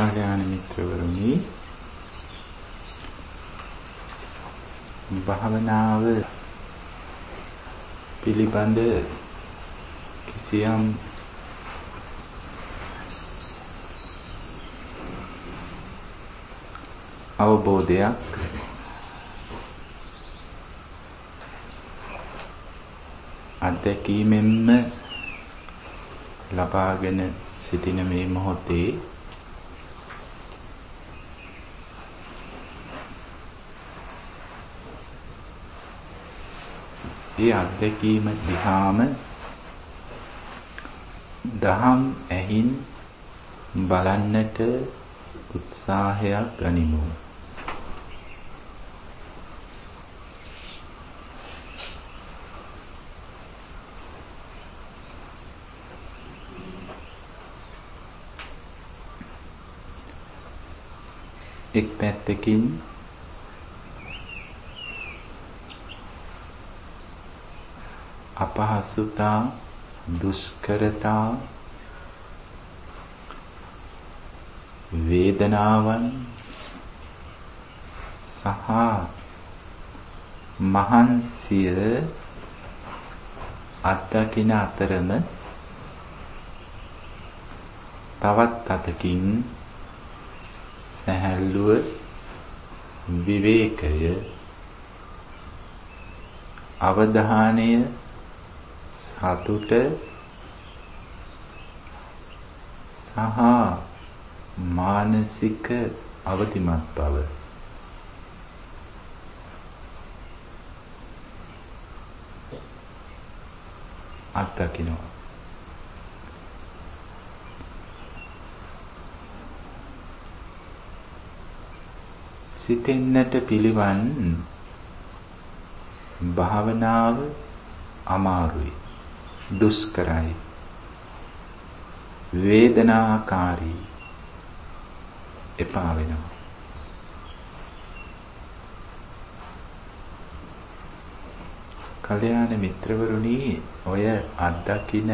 කල්‍යාණ මිත්‍රවරුනි, භාවනාව පිළිබඳ කිසියම් අවබෝධයක් අත්දැකීමෙන්ම ලබාගෙන සිටින මේ මොහොතේ ඒ අත්දැකීම දිහාම දහම් ඇහින් බලන්නට උත්සාහයක් ගනිමු. එක් පැත්තකින් අපහසුතා, දුෂ්කරතා, වේදනාවන් සහ මහන්සිය අත්දකින අතරම තවත් අතකින් සැහැල්ලුව, විවේකය, අවධානය, සතුට සහ මානසික අවදිමත් බව අත්දකිනවා. සිතෙන්නට පිළිවන් භාවනාව අමාරුයි, දුෂ්කරයි, වේදනාකාරී, එපා වෙනවා. කල්‍යාණ මිත්‍රවරුනි, ඔය අත්දකින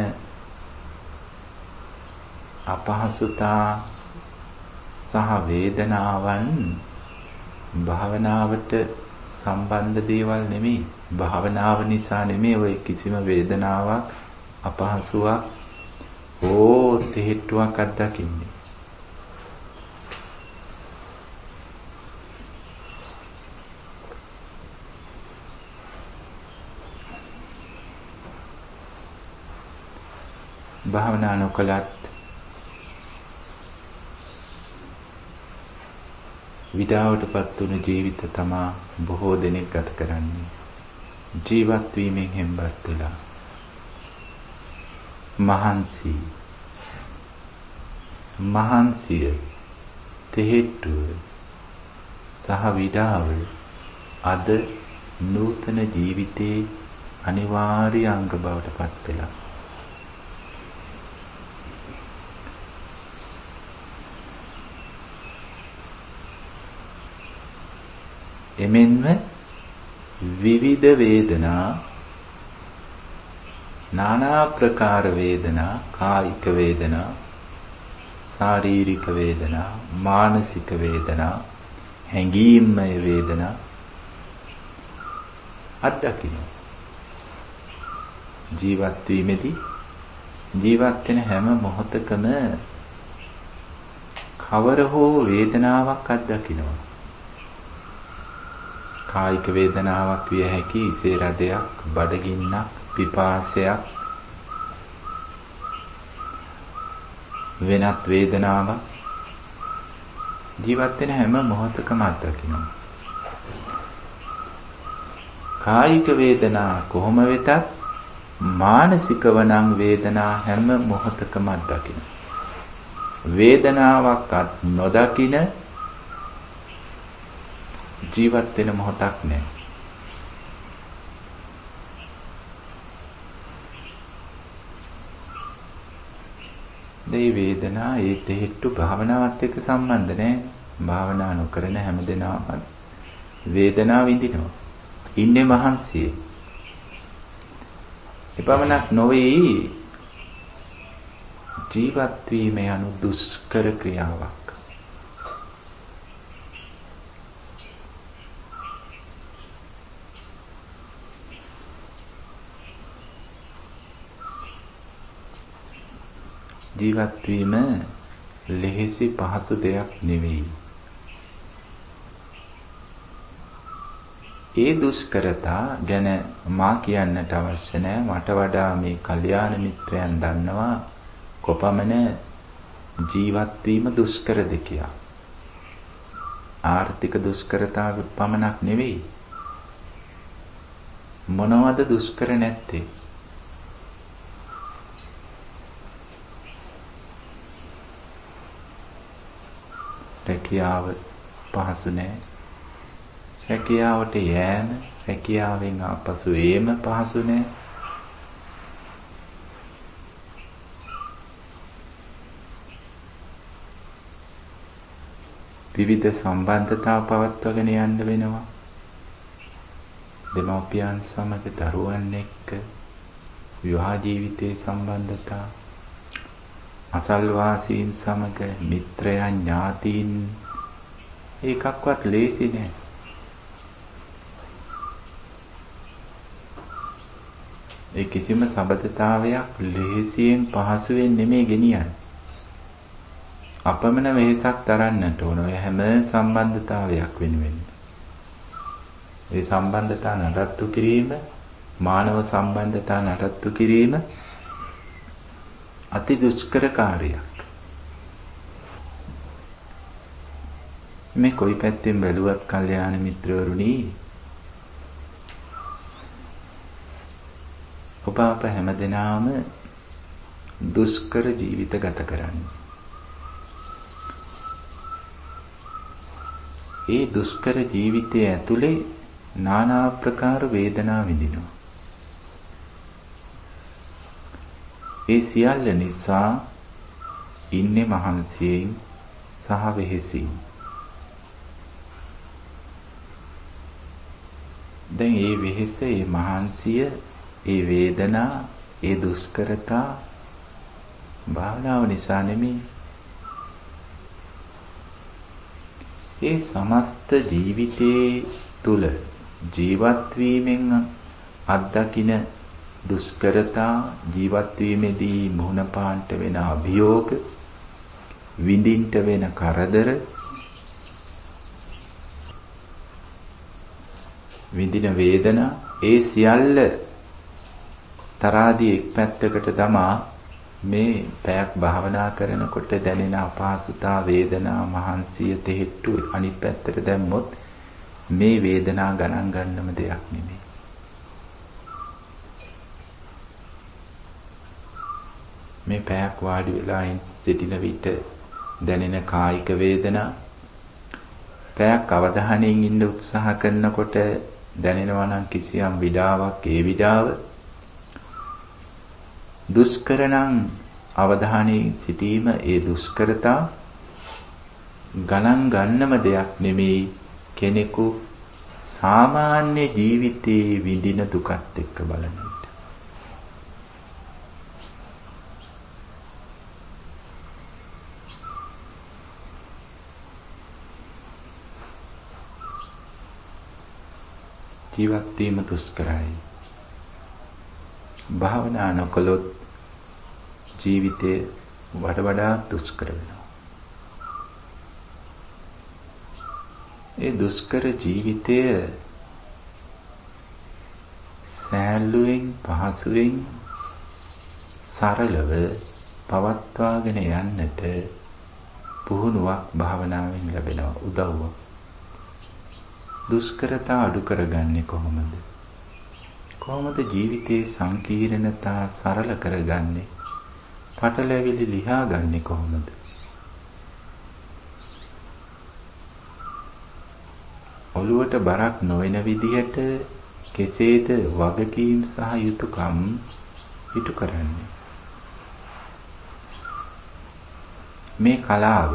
අපහසුතා සහ වේදනාවන් භාවනාවට සම්බන්ධ දේවල් නෙමෙයි. භාවනාව නිසා නෙමෙයි ඔය කිසිම වේදනාවක්, අපහසුවක් හෝ තෙහෙට්ටුවක් අත්දකින්නේ. භාවනා නොකලත් විඩාවටපත් වුණු ජීවිත තමා බොහෝ දෙනෙක් ගත කරන්නේ. ජීවත් වීමෙන් හෙම්බත් වෙලා මහන්සිය, තෙහෙට්ටුව සහ විඩාව අද නූතන ජීවිතයේ අනිවාර්ය අංග බවට පත් වෙලා. එමෙන්ම විවිධ වේදනා, নানা ප්‍රකාර වේදනා, කායික වේදනා, ශාරීරික වේදනා, මානසික වේදනා, හැඟීම්මය වේදනා අත්දකින්න. ජීවත් වීමේදී ජීවත් වෙන හැම මොහොතකම කවර හෝ වේදනාවක් අත්දකින්නවා. කායික වේදනාවක් විය හැකි ඉසේ රදයක්, බඩගින්නක්, පිපාසයක්, වෙනත් වේදනාවක් ජීවත් වෙන හැම මොහොතකම අත්දකින්නවා. කායික වේදනා කොහොම වෙතත් මානසිකව නම් වේදනා හැම මොහොතකම අත්දකින්නවා. වේදනාවක් නොදකින ජීවත් වෙන මොහොතක් නැහැ. මේ වේදනා ඒ තෙහෙට්ටු භාවනාවත් එක්ක සම්බන්ධ නැහැ. භාවනා නොකරන හැමදෙනාම වේදනාව විඳිනවා. ඉන්නේ මහන්සියේ. එපමණක් නොවේ ජීවත් වීම යනු දුෂ්කර ක්‍රියාවක්. ජීවත් වීම ලෙහෙසි පහසු දෙයක් නෙවෙයි. ඒ දුෂ්කරතා ගැන මා කියන්නට අවශ්‍ය නැහැ. මට වඩා මේ කල්යාණ මිත්‍රයන් දන්නවා කොපමණ ජීවත් වීම දුෂ්කරද කියලා. ආර්ථික දුෂ්කරතාව පමණක් නෙවෙයි. මොනවද දුෂ්කර නැත්තේ? රැකියාව පහසු නැහැ. රැකියාවට යෑම, රැකියාවෙන් ආපසු ඒම පහසු නැහැ. විවිධ සම්බන්ධතා පවත්වාගෙන යන්න වෙනවා. දෙමව්පියන් සමග දරුවන් එක්ක විවාහ ජීවිතයේ සම්බන්ධතා, අසල්වාසීන් සමග මිත්‍රයන් ඥාතීන්, ඒකක්වත් ලේසි නෑ. ඒ කිසිම සබඳතාවයක් ලේසියෙන් පහසුවෙන් නෙමෙයි ගෙනියන්නේ. අපමණ වෙහසක් දරන්නට ඕන ඔය හැම සම්බන්ධතාවයක් වෙනුවෙන්. ඒ සම්බන්ධතා නඩත්තු කිරීම, මානව සම්බන්ධතා නඩත්තු කිරීම අති දුෂ්කර කාර්යයක්. මේ කොයි පැත්තෙන් බැලුවත් කල්යාණ මිත්‍රවරුනි, ඔබ අප හැමදෙනාම දුෂ්කර ජීවිත ගත කරන්නේ. ඒ දුෂ්කර ජීවිතයේ ඇතුලේ নানা ආකාර වේදනා විඳිනවා. ඒ සියල්ල නිසා ඉන්නේ මහන්සියෙන් සහ වෙහෙසින්. දැන් ඒ වෙහෙස, ඒ මහන්සිය, ඒ වේදනා, ඒ දුෂ්කරතා භාවනාව නිසා නෙමෙයි. ඒ සමස්ත ජීවිතයේ තුල ජීවත් වීමෙන් අත්දකින දුෂ්කරතා, ජීවත් වීමේදී මුහුණ පාන්නට වෙන අභියෝග, විඳින්නට වෙන කරදර, විඳින වේදනා, ඒ සියල්ල තරාදී එක් පැත්තකට තමා මේ පැයක් භාවනා කරනකොට දැනෙන අපහසුතා, වේදනා, මහන්සිය, තෙහෙට්ටු අනිත් පැත්තට දැම්මොත් මේ වේදනා ගණන් ගන්නම දෙයක් නෙමෙයි. මේ පැයක් වාඩි වෙලා සිටින විට දැනෙන කායික වේදනා, පැයක් අවධානයෙන් ඉන්න උත්සාහ කරනකොට දැනෙනවා නම් කිසියම් විඩාවක්, ඒ විඩාව දුෂ්කර නම් අවධානයෙන් සිටීම, ඒ දුෂ්කරතා ගණන් ගන්නම දෙයක් නෙමෙයි. කෙනෙකු සාමාන්‍ය ජීවිතයේ විඳින දුකත් එක්ක බලන විට. ජීවත් වීම දුෂ්කරයි. භාවනා නොකළොත් ජීවිතේ වඩා දුෂ්කර වෙනවා. ඒ දුෂ්කර ජීවිතය සෑල්ලුවෙන්, පහසුවෙන්, සරලව පවත්වාගෙන යන්නට පුහුණුවක් භාවනාවෙන් ලැබෙනවා, උදව්වක්. දුෂ්කරතා අඩු කරගන්නේ කොහොමද? කොහොමද ජීවිතයේ සංකීර්ණතා සරල කරගන්නේ? පටලැවිලි ලියාගන්නේ කොහොමද? ඔළුවට බරක් නොවන විදිහට කෙසේද වගකීම් සහ යුතුයකම් ඉටු කරන්නේ? මේ කලාව,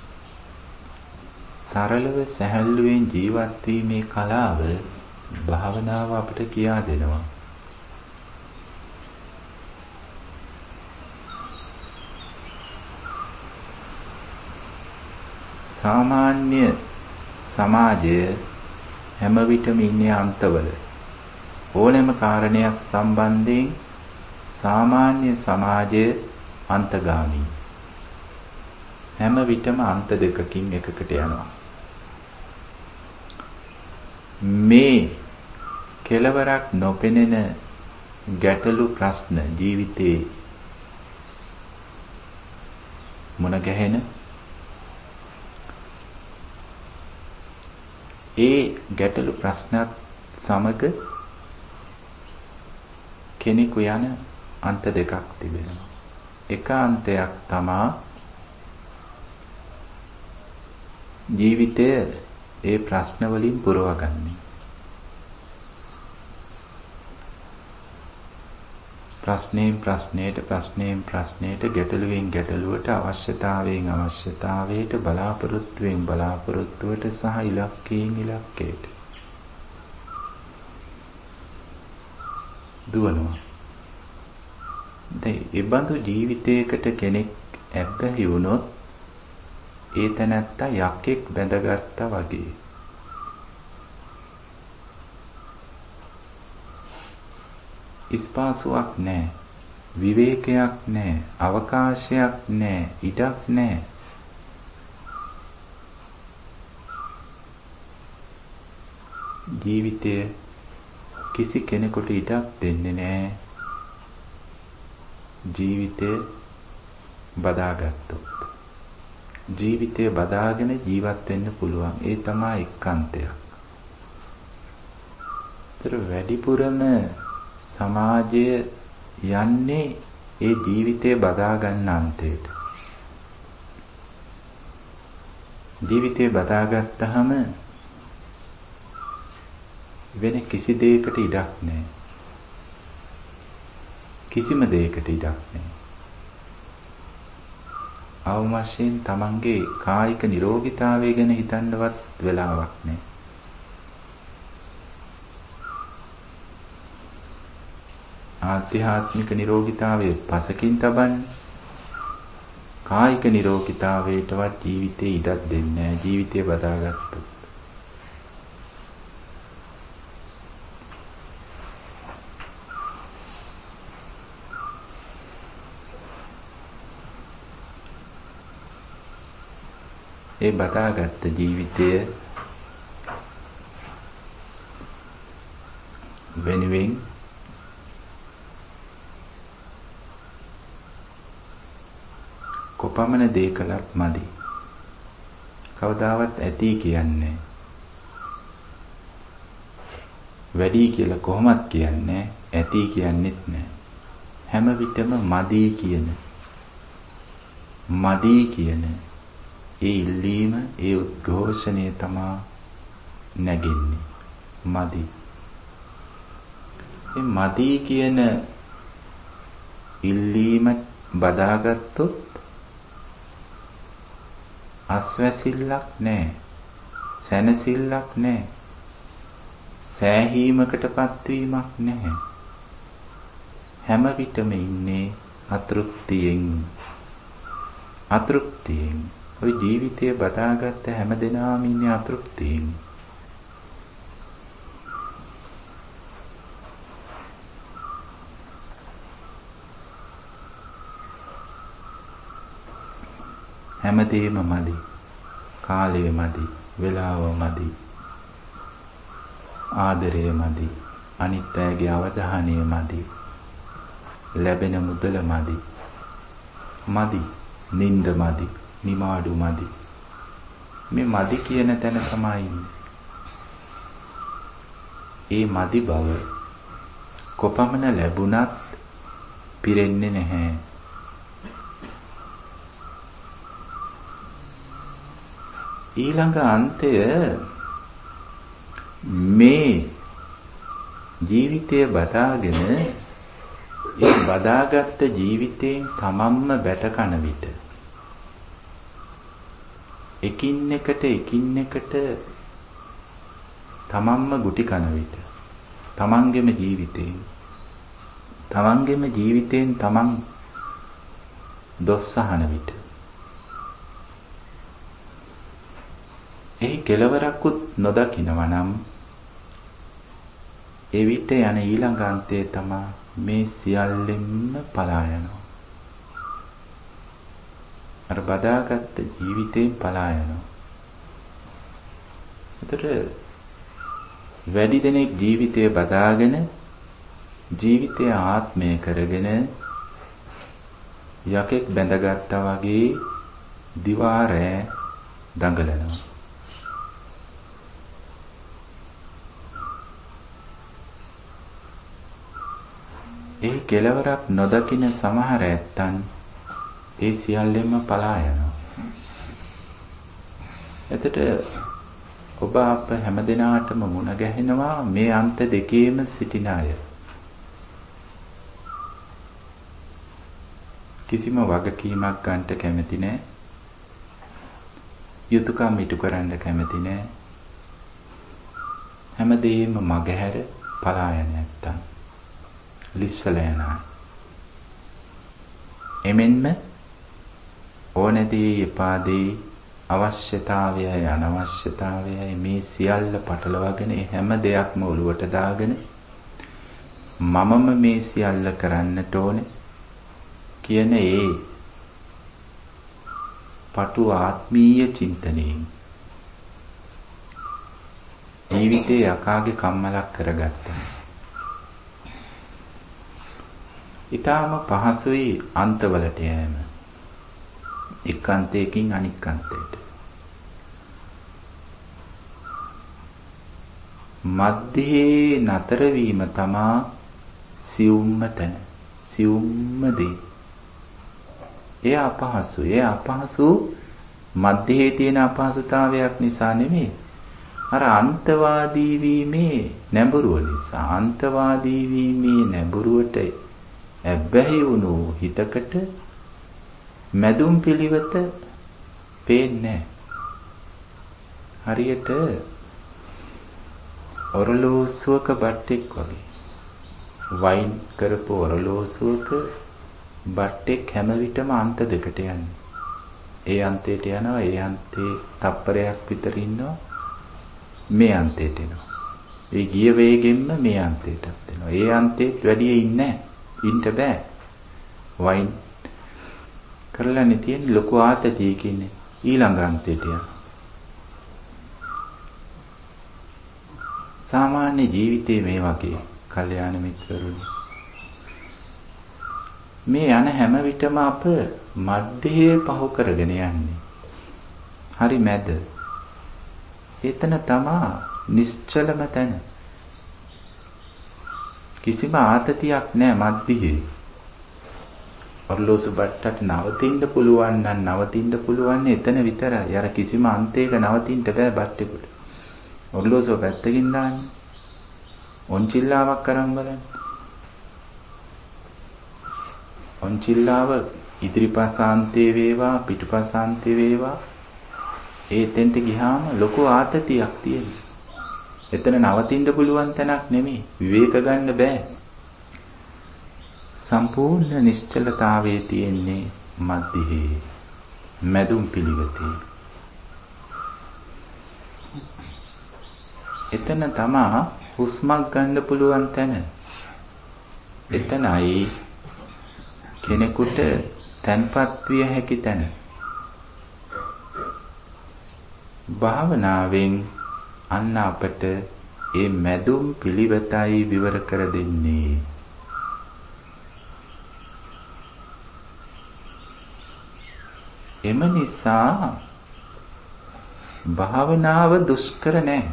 සරලව සැහැල්ලුවෙන් ජීවත් වීමේ කලාව භාවනාව අපිට කියා දෙනවා. සාමාන්‍ය සමාජය හැම විටම ඉන්නේ අන්තවල. ඕනෑම කාරණයක් සම්බන්ධයෙන් සාමාන්‍ය සමාජය අන්තගාමී. හැම විටම අන්ත දෙකකින් එකකට යනවා. මේ කෙලවරක් නොපෙනෙන ගැටලු ප්‍රශ්න ජීවිතේ මුණ ගැහෙන ඒ ගැටලු ප්‍රශ්නත් සමග කෙනෙකු යන අන්ත දෙකක් තිබෙනවා. එක අන්තයක් තමා ජීවිතය ඒ ප්‍රශ්න වලින් පුරවගන්නේ. ප්‍රශ්නයෙන් ප්‍රශ්නයට ගැටලුවෙන් ගැටලුවට අවශ්‍යතාවයෙන් අවශ්‍යතාවයට බලාපොරොත්තුවෙන් බලාපොරොත්තුවට සහ ඉලක්කයෙන් ඉලක්කයට දුවනවා. දැන් ඒ බඳු ජීවිතයකට කෙනෙක් ඇබ්බැහි වුණොත් ඒ තැනැත්තා යකෙක් බැඳගත්තා වගේ. ස්පාසුවක් නැහැ, විවේකයක් නැහැ, අවකාශයක් නැහැ, ඉඩක් නැහැ. ජීවිතය කිසි කෙනෙකුට ඉඩක් දෙන්නේ නැහැ. ජීවිතය බදාගත්තොත් ජීවිතය බදාගෙන ජීවත් වෙන්න පුළුවන්. ඒ තමයි එක්කන්තයක්. ඒතර වැඩිපුරම සමාජය යන්නේ ඒ ජීවිතය බදා ගන්න අන්තයට. ජීවිතය බදාගත්තාම වෙන කිසි දෙයකට ඉඩක් නැහැ. කිසිම දෙයකට ඉඩක් නැහැ. අවම වශයෙන් තමන්ගේ කායික නිරෝගීතාවය ගැන හිතන්නවත් වෙලාවක් නැහැ. ආධ්‍යාත්මික නිරෝගීතාවයේ පසකින් තබන්නේ. කායික නිරෝගීතාවයටවත් ජීවිතේ ඉඩක් දෙන්නේ නැහැ. ජීවිතය බදාගත්තොත්. ඒ බදාගත්ත ජීවිතය වෙනුවෙන් කොපමණ දේ කළත් මදි. කවදාවත් ඇති කියන්නේ වැඩි කියලා කොහොමත් කියන්නේ ඇති කියන්නෙත් නැහැ. හැම විටම මදි කියන ඒ ඉල්ලීම, ඒ උද්ඝෝෂණය තමා නැගෙන්නේ. මදි. මේ මදි කියන ඉල්ලීම බදාගත්තොත් අස්වැසිල්ලක් නැහැ. සැනසෙල්ලක් නැහැ. සෑහීමකටපත් වීමක් නැහැ. හැම විටම ඉන්නේ අතෘප්තියෙන්. ඔය ජීවිතය බදාගත්ත හැමදෙනාම ඉන්නේ අතෘප්තියෙන්. හැමදේම මදි. කාලය මදි. වේලාව මදි. ආදරය මදි. අනිත් අයගේ අවධානය මදි. ලැබෙන මුදල මදි. නින්ද මදි. නිමාඩු මදි. මේ මදි කියන තැන තමයි ඉන්නේ. ඒ මදි බව කොපමණ ලැබුණත් පිරෙන්නේ නැහැ. ඊළඟ අන්තය මේ ජීවිතය බදාගෙන ඒ බදාගත්ත ජීවිතයෙන් තමන්ම බැට කන විට එකින් එකට තමන්ම ගුටි කන විට තමන්ගේම ජීවිතයෙන් තමන් දොස් අහන විට එහි කෙලවරක්කුත් නොදකිනවා නම් එවිට යන ඊළඟ අන්තය තමයි මේ සියල්ලෙන්ම පලා යනවා. අර බදාගත්ත ජීවිතේ පලා යනවා. ඒතර වැඩි දෙනෙක් ජීවිතය බදාගෙන ජීවිතය ආත්මය කරගෙන යකෙක් බැඳගත්තා වගේ දිවා රෑ දඟලනවා. ඒ කෙලවරක් නොදකින සමහර ඇත්තන් ඒ සියල්ලෙන්ම පලා යනවා. එතකොට ඔබ අප හැමදෙනාටම මුණ ගැහෙනවා මේ අන්ත දෙකේම සිටින අය. කිසිම වගකීමක් ගන්නට කැමති නැහැ. යුතුයකම් ඉටු කරන්න කැමති නැහැ. හැමදේම මගහැර පලා යන නැත්තම් ලිස්සලා යනවා. එමෙන්ම ඕනෑදී එපාදී අවශ්‍යතාවයයි අනවශ්‍යතාවයයි මේ සියල්ල පටලවාගෙන හැම දෙයක්ම ඔලුවට දාගෙන මමම මේ සියල්ල කරන්නට ඕනේ කියන ඒ පටු ආත්මීය චින්තනයෙන් ජීවිතේ යකාගේ කම්මලක් කරගත්තා. ඊටාම පහසුයි අන්තවලට යෑම. එක් අන්තයකින් අනික් අන්තයට. මධ්‍යයේ නතර වීම තමා සියුම්ම තැන. සියුම්ම දේ. ඒ අපහසු මධ්‍යයේ තියෙන අපහසුතාවයක් නිසා නෙමෙයි. අර අන්තවාදී වීමේ නැඹුරුව නිසා. අන්තවාදී වීමේ නැඹුරුවට ඇබ්බැහි වුණු හිතකට මැදුම් පිළිවෙත පේන්නේ හරියට ඔරලෝසුවක බට්ටෙක් වගේ. වයින් කරපු ඔරලෝසුවක බට්ටෙක් හැම විටම අන්ත දෙකට යන්නේ. ඒ අන්තයට යනවා, ඒ අන්තේ තප්පරයක් විතර ඉන්නවා, මේ අන්තයට එනවා. ඒ ගිය වේගෙන්ම මේ අන්තයටත් එනවා. ඒ අන්තෙත් වැඩි ඉන්නේ ඉන්න බෑ. වයින් කරලානේ තියෙන්නේ ලොකු ආතතියකින් ඊළඟ අන්තයට යනවා. සාමාන්‍ය ජීවිතේ මේ වගේ කල්යාණ මිත්‍රරුනි. මේ යන හැම විටම අප මධ්‍යයේ පහු කරගෙන යන්නේ. හරි මැද. එතන තමා නිශ්චලම තැන. කිසිම ආතතියක් නැහැ මධ්‍යයේ. ඔරලෝසු බට්ටට නවතින්න පුළුවන් නම් නවතින්න පුළුවන් එතන විතරයි. අර කිසිම අන්තයක නවතින්න බෑ බට්ටෙකුට. ඔරලෝසුව පැත්තකින් දාන්න. ඔන්චිල්ලාවක් අරන් බලන්න. ඔන්චිල්ලාව ඉදිරිපසාන්තේ වේවා පිටුපසාන්තේ වේවා ඒතෙන්ට ගියාම ලොකු ආතතියක් තියෙනවා. එතන නවතින්න පුළුවන් තැනක් නෙමෙයි. විවේක ගන්න බෑ. සම්පූර්ණ නිශ්චලතාවයේ තියෙන්නේ මධ්‍යයේ මැදුම් පිළිවෙතේ. එතන තමා හුස්මක් ගන්න පුළුවන් තැන. එතනයි කෙනෙකුට තැන්පත් විය හැකි තැන. භාවනාවෙන් අන්න අපට ඒ මැදුම් පිළිවෙතයි විවර කර දෙන්නේ. එම නිසා භාවනාව දුෂ්කර නැහැ.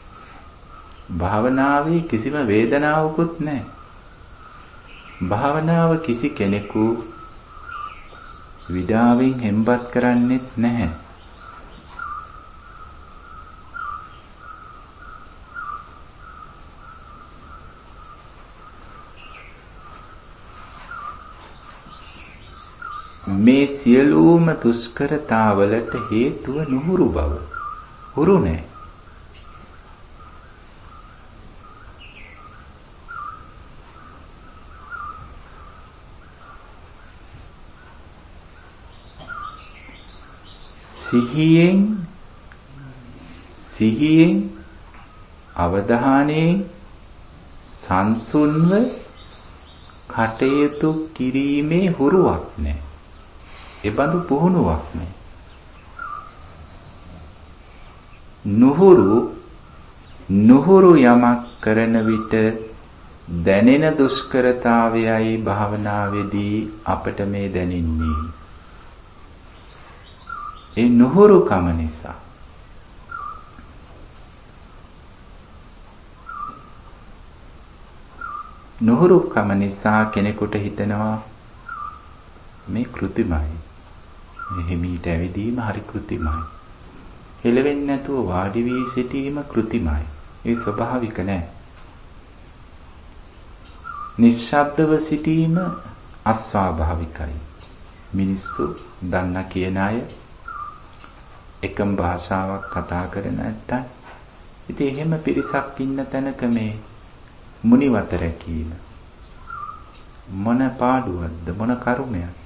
භාවනාවේ කිසිම වේදනාවකුත් නැහැ. භාවනාව කිසි කෙනෙකු විඩාවෙන් හෙම්බත් කරන්නේත් නැහැ. මේ සියලුම දුෂ්කරතාවලට හේතුව නුහුරු බව. හුරු නැහැ. සිහියෙන් අවධානයෙන් සංසුන්ව කටයුතු කිරීමේ හුරුවක් නැහැ. ඒ බඳු පුහුණුවක් නේ. නුහුරු යමක් කරන විට දැනෙන දුෂ්කරතාවයයි භාවනාවේදී අපට මේ දැනෙන්නේ. ඒ නුහුරුකම නිසා. නුහුරුකම නිසා කෙනෙකුට හිතෙනවා මේ කෘතිමයි. මේ හිමීට ඇවිදීම හරි කෘතිමයි. හෙලවෙන්නේ නැතුව වාඩි වී සිටීම කෘතිමයි. ඒ ස්වභාවික නෑ. නිශ්ශබ්දව සිටීම අස්වාභාවිකයි. මිනිස්සු දන්න කියන අය එකම භාෂාවක් කතා කරන නැත්තම් ඉතින් එහෙම පිරිසක් ඉන්න තැනක මේ මුනිවත රැකීම මොන පාඩුවක්ද මොන කරුමයක්ද?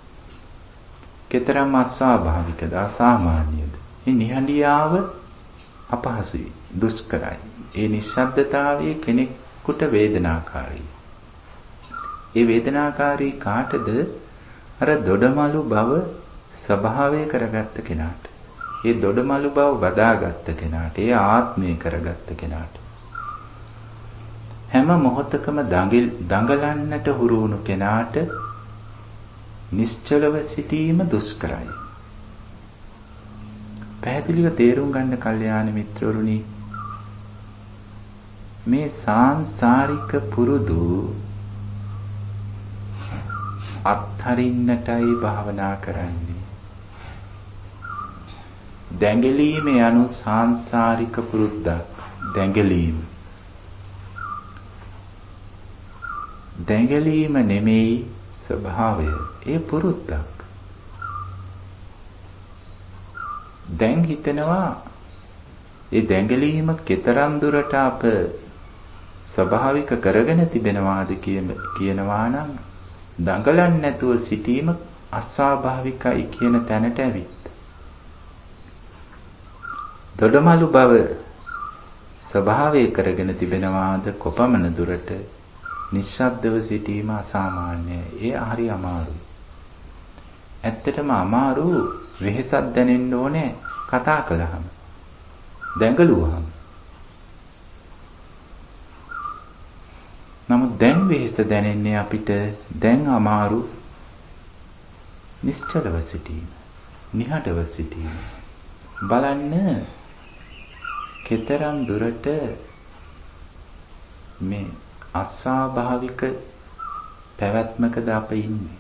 කතරම් අස්වාභාවිකද අසාමාන්‍යද? මේ නිහඬියාව අපහසුයි දුෂ්කරයි. ඒ නිශ්ශබ්දතාවයේ කෙනෙකුට වේදනාකාරී. ඒ වේදනාකාරී කාටද? අර දොඩමලු බව ස්වභාවය කරගත්ත කෙනාට. ඒ දොඩමලු බව වදාගත්ත කෙනාට. ඒ ආත්මය කරගත්ත කෙනාට. හැම මොහොතකම දඟලන්නට හුරු වුණු කෙනාට නිශ්චලව සිටීම දුෂ්කරයි. පැහැදිලිව තේරුම් ගන්න කල්යාණ මිත්‍රවරුනි, මේ සාංසාරික පුරුදු අත්හරින්නටයි භාවනා කරන්නේ. දැඟලීම යනු සාංසාරික පුරුද්දක්. දැඟලීම නෙමෙයි ස්වභාවය. ඒ පුරුද්දක්. දැන් හිතනවා ඒ දැඟලීම කෙතරම් දුරට අප ස්වභාවික කරගෙන තිබෙනවාද කියනවා නම් දඟලන්නේ නැතුව සිටීම අස්වාභාවිකයි කියන තැනට ඇවිත්. දොඩමලු බව ස්වභාවය කරගෙන තිබෙනවාද කොපමණ දුරට නිශ්ශබ්දව සිටීම අසාමාන්‍යයි. ඒ හරි අමාරුයි. ඇත්තටම අමාරු වෙහෙසක් දැනෙන්න ඕනේ කතා කළාම. දැඟලුවාම. නමුත් දැන් වෙහෙස දැනෙන්නේ අපිට දැන් අමාරු නිශ්චලව සිටීම. නිහඬව සිටීම. බලන්න කෙතරම් දුරට මේ අස්වාභාවික පැවැත්මකද අප ඉන්නේ.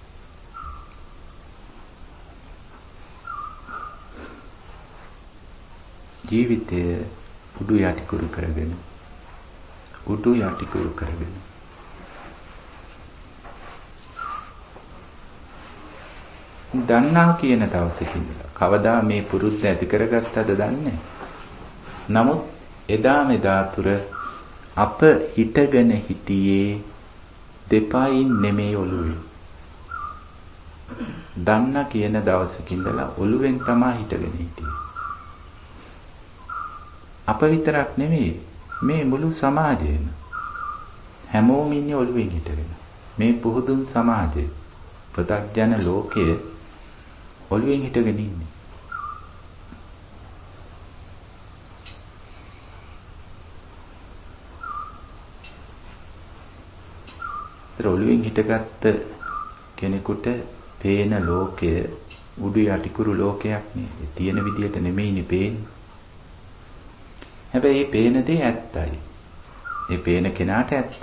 ජීවිතය උඩු යටිකුරු කරගෙන දන්නා කියන දවසකින් කවදා මේ පුරුද්ද ඇති කරගත්තද දන්නේ. නමුත් එදා මෙදා තුර අප හිටගෙන හිටියේ දෙපයින් නෙමෙයි ඔළුවෙන්. දන්න කියන දවසකින්දලා ඔළුවෙන් තමයි හිටගෙන හිටියේ. අප විතරක් නෙමෙයි මේ මුළු සමාජයම. හැමෝම ඉන්නේ ඔළුවෙන් හිටගෙන. මේ පුහුදුන් සමාජය, ප්‍රත්‍යඥ ලෝකයේ ඔළුවෙන් හිටගෙන ඉන්නේ. ඔළුවෙන් හිටගත්ත කෙනෙකුට පේන ලෝකය උඩු යටිකුරු ලෝකයක් නේ. ඒ තියෙන විදියට නෙමෙයිනේ පේන්නේ. හැබැයි මේ පේන දේ ඇත්තයි. මේ පේන කෙනාට ඇත්ත.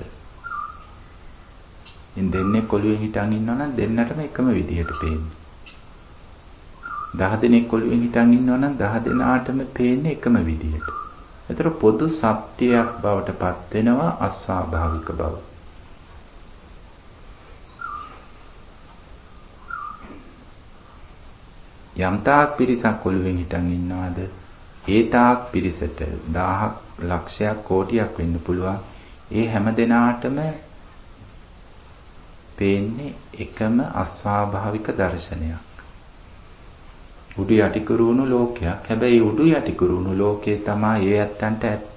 ඉන් දෙන්නේ ඔළුවෙන් හිටන් ඉන්නවා නම් දෙන්නටම එකම විදියට පේන්නේ. 10 දෙනෙක් ඔළුවෙන් හිටන් ඉන්නවා නම් 10 දෙනාටම පේන්නේ එකම විදියට. ඒතර පොදු සත්‍යයක් බවට පත් වෙනවා අස්වාභාවික බව. යම් තාක් පිරිසක් ඔළුවෙන් හිටන් ඉන්නවාද ඒ තාක් පිරිසට 1000ක් ලක්ෂයක් කෝටියක් වෙන්න පුළුවන්. ඒ හැම දෙනාටම පේන්නේ එකම අස්වාභාවික දර්ශනයක්. උඩු යටිකුරු වුණු ලෝකයක්. හැබැයි උඩු යටිකුරු වුණු ලෝකේ තමයි ඒ ඇත්තන්ට ඇත්ත.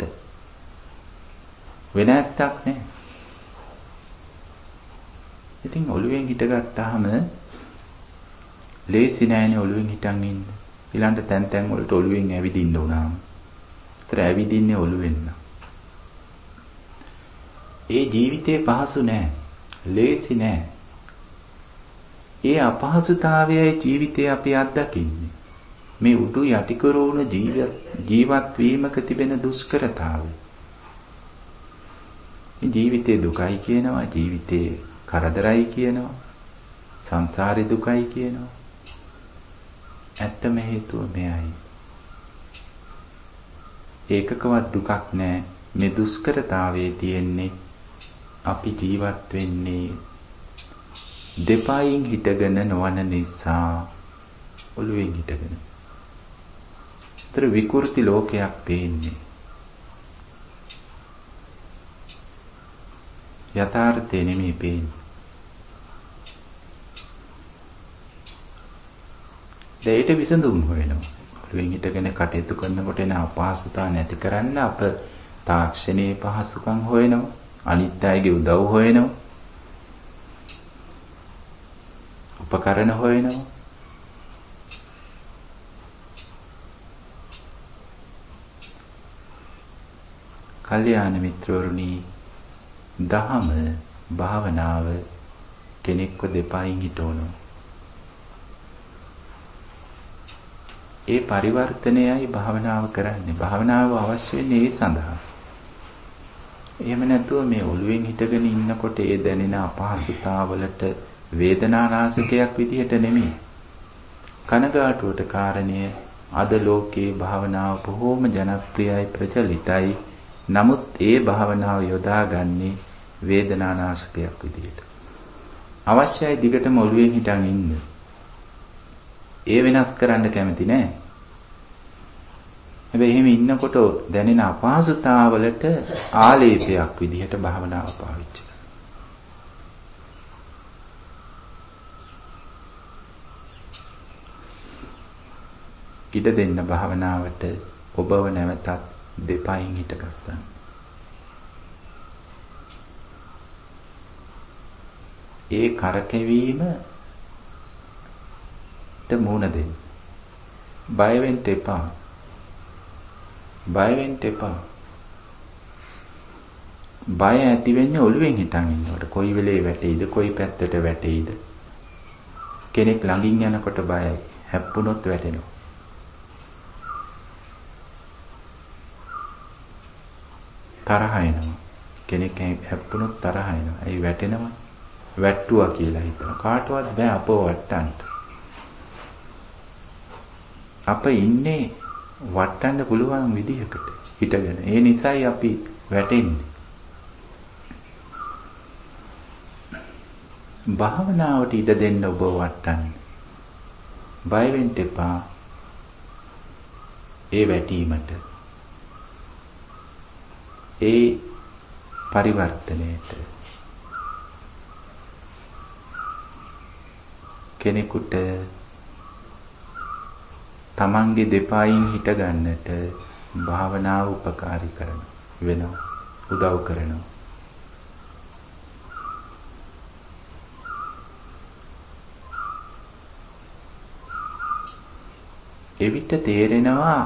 වෙන ඇත්තක් නෑ. ඉතින් ඔළුවෙන් හිටගත්තාම ලේසි නෑනේ ඔළුවෙන් හිටන් ඉන්න. ඊළඟට තැන් තැන් වලට ඔළුවෙන් ඇවිදින්න උනාම. ඒතර ඇවිදින්නේ ඔළුවෙන් නම්. ඒ ජීවිතේ පහසු නෑ. ලේසි නෑ. ඒ අපහසුතාවයයි ජීවිතේ අපි අත්දකින්නේ. මේ උඩු යටිකරෝණ ජීවත් වීමක තිබෙන දුෂ්කරතාවය. ජීවිතේ දුකයි කියනවා, ජීවිතේ කරදරයි කියනවා, සංසාරේ දුකයි කියනවා. ඇත්තම හේතුව මෙයයි. ඒකකවත් දුකක් නෑ. මේ දුෂ්කරතාවයේ තියෙන්නේ අපි ජීවත් වෙන්නේ දෙපයින් හිටගෙන නොවන නිසා. ඔළුවෙන් හිටගෙන. ඒතර විකෘති ලෝකයක් පේන්නේ. යථාර්ථය නෙමෙයි පේන්නේ. දෙයට විසඳුම් හොයනවා. ඔළුවෙන් හිටගෙන කටයුතු කරනකොට එන අපහසුතාව නැති කරන්න අප තාක්ෂණයේ පහසුකම් හොයනවා. අනිත් අයගේ උදව් හොයනවා. උපකරණ හොයනවා. කල්යාණ මිත්‍රවරුනි, දහම භාවනාව කෙනෙක්ව දෙපයින් හිටවනවා. ඒ පරිවර්තනයයි භාවනාව කරන්නේ. භාවනාව අවශ්‍ය වෙන්නේ ඒ සඳහා. එහෙම නැතුව මේ ඔළුවෙන් හිටගෙන ඉන්නකොට ඒ දැනෙන අපහසුතාවලට වේදනානාශකයක් විදිහට නෙමෙයි. කනගාටුවට කාරණය අද ලෝකේ භාවනාව බොහෝම ජනප්‍රියයි, ප්‍රචලිතයි. නමුත් ඒ භාවනාව යොදාගන්නේ වේදනානාශකයක් විදිහට. අවශ්‍යයි දිගටම ඔළුවෙන් හිටන් ඉන්න. ඒ වෙනස් කරන්න කැමති නෑ. හැබැයි එහෙම ඉන්නකොට දැනෙන අපහසුතාවලට ආලේපයක් විදිහට භාවනාව පාවිච්චි කරනවා. ඉඩ දෙන්න භාවනාවට ඔබව නැවතත් දෙපයින් හිටගස්සන්න. ඒ කරකැවීමට මුහුණ දෙන්න. බය වෙන්න එපා. බය වෙන්න එපා. බය ඇති වෙන්නේ ඔළුවෙන් හිටන් ඉන්නකොට. කොයි වෙලේ වැටෙයිද, කොයි පැත්තට වැටෙයිද. කෙනෙක් ළඟින් යනකොට බයයි. හැප්පුණොත් වැටෙනවා. තරහ එනවා. කෙනෙක් හැප්පුණොත් තරහ එනවා. ඒ වැටෙනවා. වැට්ටුවා කියලා හිතනවා. කාටවත් බෑ අපව වට්ටන්න. අප ඉන්නේ වටන්න පුළුවන් විදිහකට හිටගෙන. ඒ නිසායි අපි වැටෙන්නේ. භාවනාවට ඉඩ දෙන්න ඔබ වටන්න. බය වෙන්න එපා. ඒ වැටීමට. ඒ පරිවර්තනයට. කෙනෙකුට තමන්ගේ දෙපයින් හිට ගන්නට භාවනාව උපකාරී කරන වෙනවා, උදව් කරනවා. එවිට තේරෙනවා,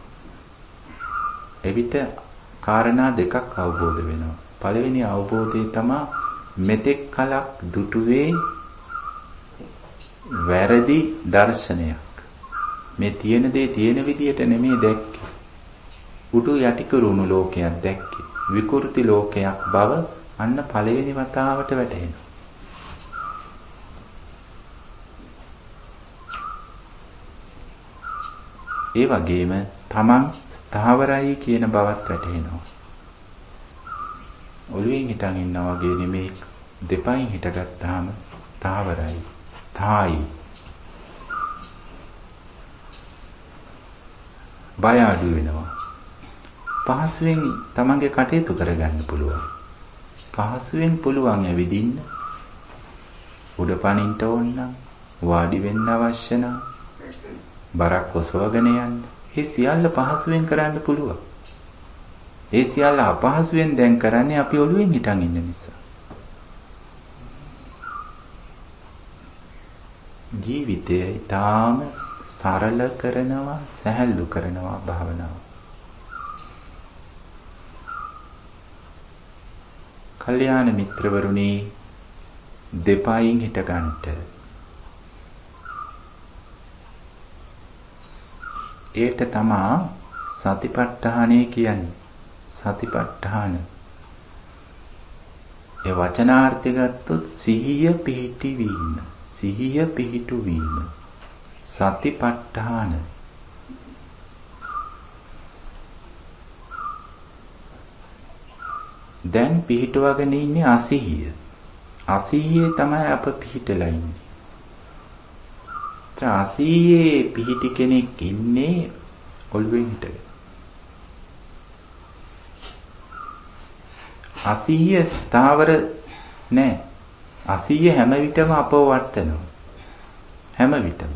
එවිට කාරණා දෙකක් අවබෝධ වෙනවා. පළවෙනි අවබෝධය තමයි මෙතෙක් කලක් දුටුවේ වැරදි දර්ශනයක්. මේ තියෙන දේ තියෙන විදියට නෙමෙයි දැක්කේ. උඩු යටි කරුණු ලෝකයක් දැක්කේ. විකෘති ලෝකයක් බව අන්න පළවෙනි වතාවට වැටහෙනවා. ඒ වගේම තමන් ස්ථාවරයි කියන බවත් වැටහෙනවා. ඔළුවෙන් හිටන් ඉන්නා වගේ නෙමෙයි, දෙපයින් හිටගත්තාම ස්ථාවරයි, ස්ථායි. බය අඩු වෙනවා. පහසුවෙන් තමන්ගේ කටයුතු කරගන්න පුළුවන්. පහසුවෙන් පුළුවන් ඇවිදින්න. උඩ පනින්න ඕන නම්, වාඩි වෙන්න අවශ්‍ය නම්, බරක් ඔසවගෙන යන්න. ඒ සියල්ල පහසුවෙන් කරන්න පුළුවන්. ඒ සියල්ල අපහසුවෙන් දැන් කරන්නේ අපි ඔළුවෙන් හිටන් ඉන්න නිසා. ජීවිතය ඊටාම සරල කරනවා, සැහැල්ලු කරනවා භාවනාව. කල්යාණ මිත්‍රවරුනි, දෙපයින් හිට ගන්නට. ඒට තමා සතිපට්ඨානය කියන්නේ. සතිපට්ඨාන. ඒ වචනාර්ථය ගත්තොත් සිහිය පිහිටවීම. සිහිය පිහිටුවීම. සතිපට්ඨාන. දැන් පිහිටවගෙන ඉන්නේ අසිහිය. අසිහියේ තමයි අප පිහිටලා ඉන්නේ. අසිහියේ පිහිටි කෙනෙක් ඉන්නේ ඔළුවෙන් හිටගෙන. අසිහිය ස්ථාවර නෑ. අසිහිය හැම විටම අපව වටනවා. හැම විටම.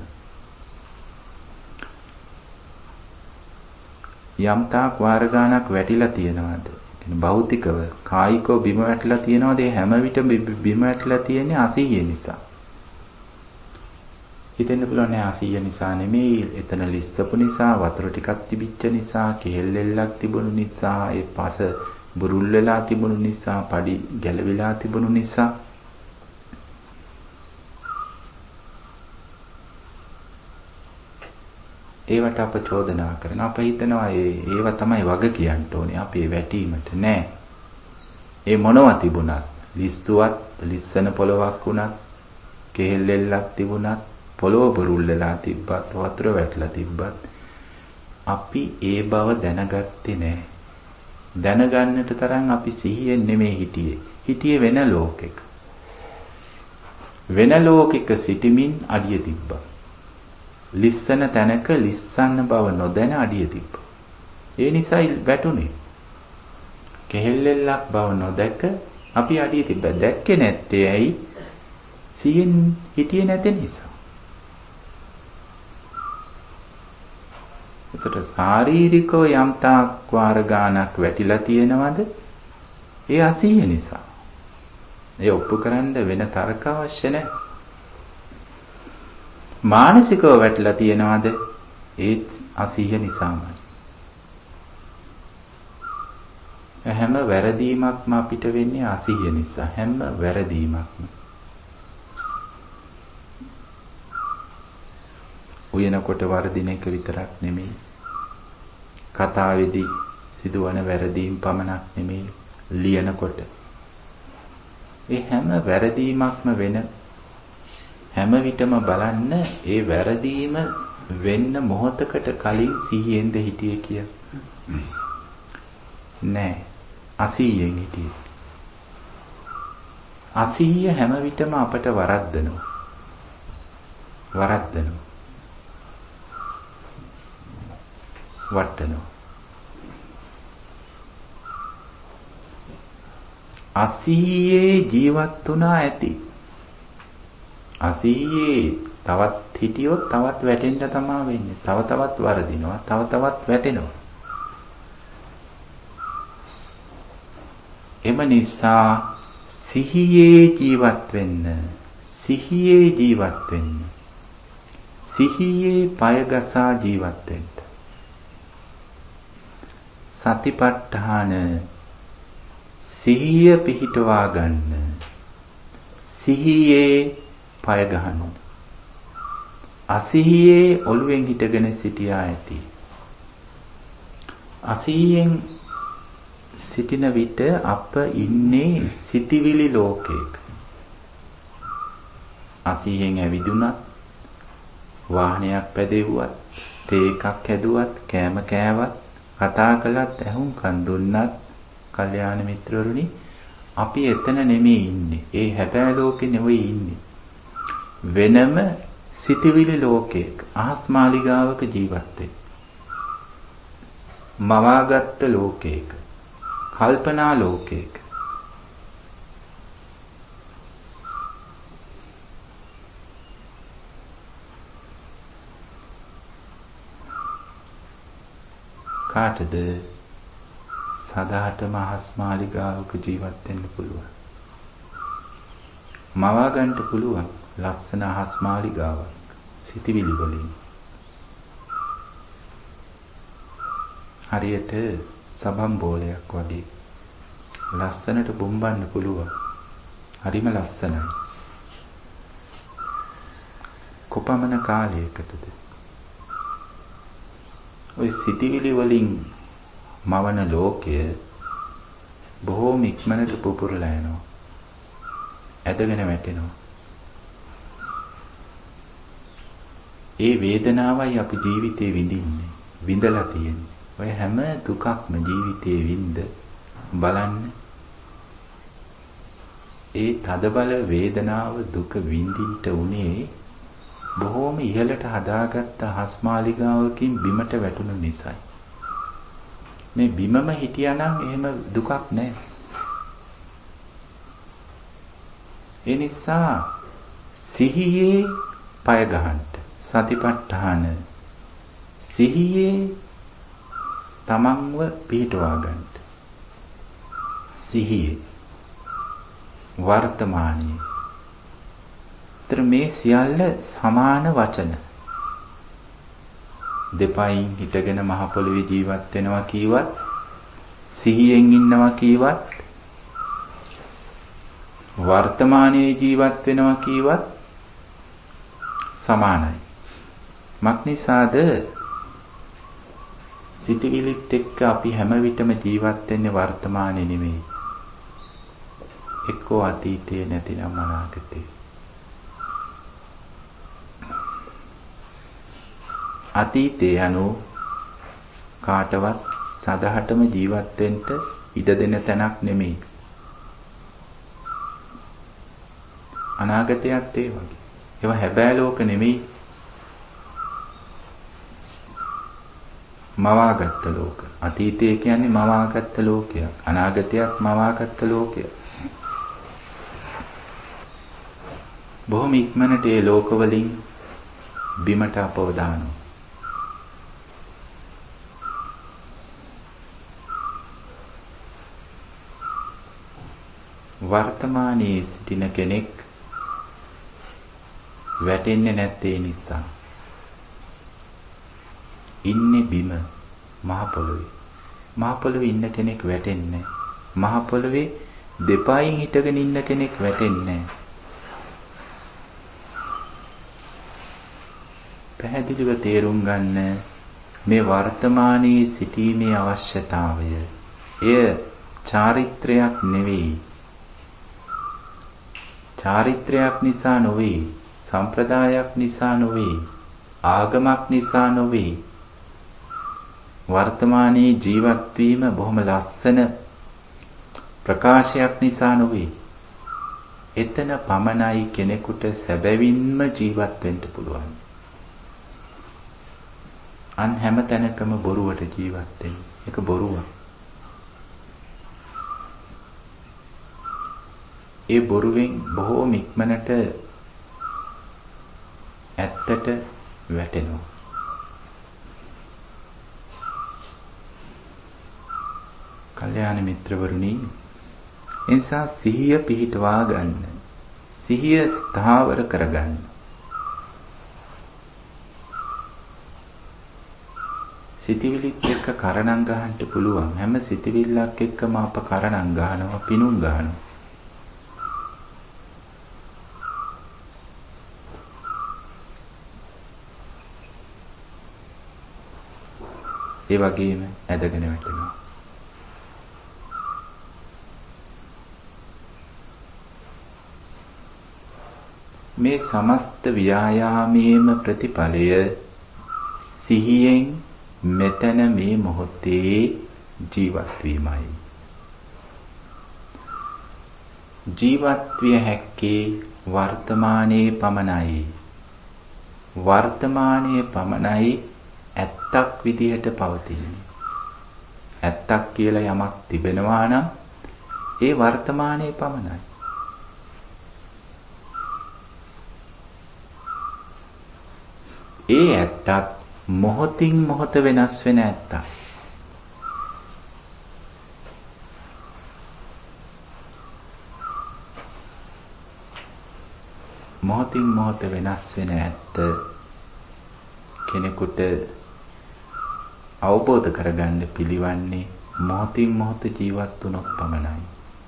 යම් තාක් වාර ගානක් වැටිලා තියෙනවද? භෞතිකව කායිකව බිම වැටලා තියෙනවද? ඒ හැම විටම බිම වැටලා තියෙන්නේ අසීය නිසා. හිතෙන්න පුළුවන් නෑ අසීය නිසා නෙමෙයි, එතන ලිස්සපු නිසා, වතුර ටිකක් තිබිච්ච නිසා, කෙහෙල්ලෙල්ලක් තිබුණු නිසා, ඒ පස බුරුල් වෙලා තිබුණු නිසා, පඩි ගැලවිලා තිබුණු නිසා. ඒවට අප චෝදනා කරනවා. අප හිතනවා ඒව තමයි වග කියන්න ඕනේ අපේ වැටීමට. නෑ. ඒ මොනවා තිබුණත්, ලිස්සුවත්, ලිස්සන පොලවක් වුණත්, කෙහෙල්ලෙල්ලක් තිබුණත්, පොළොව බුරුල් වෙලා තිබ්බත්, වතුර වැටලා තිබ්බත් අපි ඒ බව දැනගත්තේ නෑ. දැනගන්නට තරම් අපි සිහියෙන් නෙමෙයි හිටියේ. හිටියේ වෙන ලෝකෙක. වෙන ලෝකෙක සිටමින් අඩිය තිබ්බා. ලිස්සන තැනක ලිස්සන්න බව නොදැන අඩිය තිබ්බා. ඒ නිසායි වැටුනේ. කෙහෙල්ලෙල්ලක් බව නොදැක අපි අඩිය තිබ්බා. දැක්කේ නැත්තේ ඇයි? සිහින් හිටියේ නැති නිසා. එතකොට ශාරීරිකව යම් තාක් වාර ගානක් වැටිලා තියෙනවද? ඒ අසීය නිසා. ඒ ඔප්පු කරන්න වෙන තර්ක අවශ්‍ය නැහැ. මානසිකව වැටලා තියෙනවද? ඒත් අසීය නිසාමයි. හැම වැරදීමක්ම අපිට වෙන්නේ අසීය නිසා. හැම වැරදීමක්ම. උයනකොට වර්ධින එක විතරක් නෙමෙයි. කතාවේදී සිදුවන වැරදීම් පමණක් නෙමෙයි. ලියනකොට. ඒ හැම වැරදීමක්ම වෙන හැම විටම බලන්න ඒ වැරදීම වෙන්න මොහොතකට කලින් සිහියෙන්ද හිටියේ කියලා. නෑ. අසීයෙන් හිටියේ. අසීය හැම විටම අපට වරද්දනවා. වරද්දනවා. වටනවා. අසීයේ ජීවත් වුණා ඇති. අසීයේ තවත් හිටියොත් තවත් වැටෙන්න තමයි වෙන්නේ. තව තවත් වරදිනවා, තව තවත් වැටෙනවා. එම නිසා සිහියේ ජීවත් වෙන්න, සිහියේ ජීවත් වෙන්න, සිහියේ පය ගසා ජීවත් වෙන්න. සතිපට්ඨාන සිහිය පිහිටවා ගන්න. සිහියේ පය ගහන්න. අසිහියේ ඔළුවෙන් හිටගෙන සිටියා ඇති. අසිහියෙන් සිටින විට අප ඉන්නේ සිටිවිලි ලෝකයක. අසිහියෙන් ඇවිදුනත්, වාහනයක් පැදෙව්වත්, තේ එකක් හැදුවත්, කෑම කෑවත්, කතා කළත්, ඇහුම්කන් දුන්නත්, කල්යාණ මිත්‍රවරුනි, අපි එතන නෙමෙයි ඉන්නේ. ඒ හැබෑ ලෝකේ නෙවෙයි ඉන්නේ. වෙනම සිටිවිලි ලෝකයක, අහස් මාලිගාවක ජීවත් වෙන්නේ. මවාගත්ත ලෝකයක, කල්පනා ලෝකයක. කාටද සදාටම අහස් මාලිගාවක ජීවත් වෙන්න පුළුවන්? මවා ගන්න පුළුවන්. ලස්සන අහස් මාලිගාවක් සිටිවිලි වලින් හරියට සබම් බෝලයක් වගේ ලස්සනට බොම්බන්න පුළුවන්. හරිම ලස්සනයි. කොපමණ කාලයකටද ඔය සිටිවිලි වලින් මවන ලෝකය බොහෝම ඉක්මනට පුපුරලා යනවා. ඇදගෙන වැටෙනවා. ඒ වේදනාවයි අපි ජීවිතේ විඳින්නේ. විඳලා තියෙන්නේ. ඔය හැම දුකක්ම ජීවිතේ විඳ බලන්න. ඒ තදබල වේදනාව දුක විඳින්න උනේ බොහෝම ඉහළට හදාගත්ත හස්මාලිගාවකින් බිමට වැටුණු නිසායි. මේ බිමම හිටියානම් එහෙම දුකක් නැහැ. ඒ නිසා සිහියේ පය ගහන්න සතිපට්ඨාන සිහියේ තමන්ව පිහිටවා ගන්න. සිහියේ වර්තමානයේ. ତර මේ සියල්ල සමාන වචන. දෙපයින් හිටගෙන මහ පොළොවේ ජීවත් වෙනවා කීවත් සිහියෙන් ඉන්නවා කීවත් වර්තමානයේ ජීවත් වෙනවා කීවත් සමානයි. මක්නිසාද සිතවිලිත් එක්ක අපි හැම විටම ජීවත් වෙන්නේ වර්තමානයේ නෙමෙයි. එක්කෝ අතීතයේ නැතිනම් අනාගතේ. අතීතේ යනු කාටවත් සදහටම ජීවත් වෙන්න ඉඩ දෙන තැනක් නෙමෙයි. අනාගතයත් ඒ වගේ. ඒවා හැබෑ ලෝක නෙමෙයි. මවාගත්ත ලෝක. අතීතය කියන්නේ මවාගත්ත ලෝකයක්. අනාගතයත් මවාගත්ත ලෝකයක්. බොහොම ඉක්මනට ඒ ලෝකවලින් බිමට අපව දානවා. වර්තමානයේ සිටින කෙනෙක් වැටෙන්නේ නැත්තේ නිසා. ඉන්නේ බිම මහ පොළොවේ. මහ පොළොවේ ඉන්න කෙනෙක් වැටෙන්නේ මහ පොළොවේ දෙපයින් හිටගෙන ඉන්න කෙනෙක් වැටෙන්නේ පැහැදිලිව තේරුම් ගන්න මේ වර්තමානයේ සිටීමේ අවශ්‍යතාවය. එය චාරිත්‍රයක් නෙවෙයි. චාරිත්‍රයක් නිසා නොවේ. සම්ප්‍රදායක් නිසා නොවේ. ආගමක් නිසා නොවේ. වර්තමානයේ ජීවත් වීම බොහොම ලස්සන ප්‍රකාශයක් නිසා නොවේ. එතන පමණයි කෙනෙකුට සැබවින්ම ජීවත් වෙන්න පුළුවන්. අන් හැම තැනකම බොරුවට ජීවත් වෙන්නේ. ඒක බොරුවක්. ඒ බොරුවෙන් බොහෝම ඉක්මනට ඇත්තට වැටෙනවා. කල්යාණ මිත්‍රවරුනි, එනිසා සිහිය පිහිටවා ගන්න. සිහිය ස්ථාවර කරගන්න. සිතවිලිත් එක්ක කරණම් ගහන්න පුළුවන්. හැම සිතවිල්ලක් එක්කම අප කරණම් ගහනවා, පිනුම් ගහනවා. ඒ වගේම ඇදගෙන වැටෙනවා. මේ සමස්ත ව්‍යායාමයේම ප්‍රතිඵලය සිහියෙන් මෙතන මේ මොහොතේ ජීවත් වීමයි. ජීවත් විය හැක්කේ වර්තමානයේ පමණයි. වර්තමානයේ පමණයි ඇත්තක් විදිහට පවතින්නේ. ඇත්තක් කියලා යමක් තිබෙනවා නම් ඒ වර්තමානයේ පමණයි. ඒ ඇත්තත් මොහොතින් මොහොත වෙනස් වෙන ඇත්තක්. මොහොතින් මොහොත වෙනස් වෙන ඇත්ත කෙනෙකුට අවබෝධ කරගන්න පිළිවන්නේ මොහොතින් මොහොත ජීවත් වුණොත් පමණයි.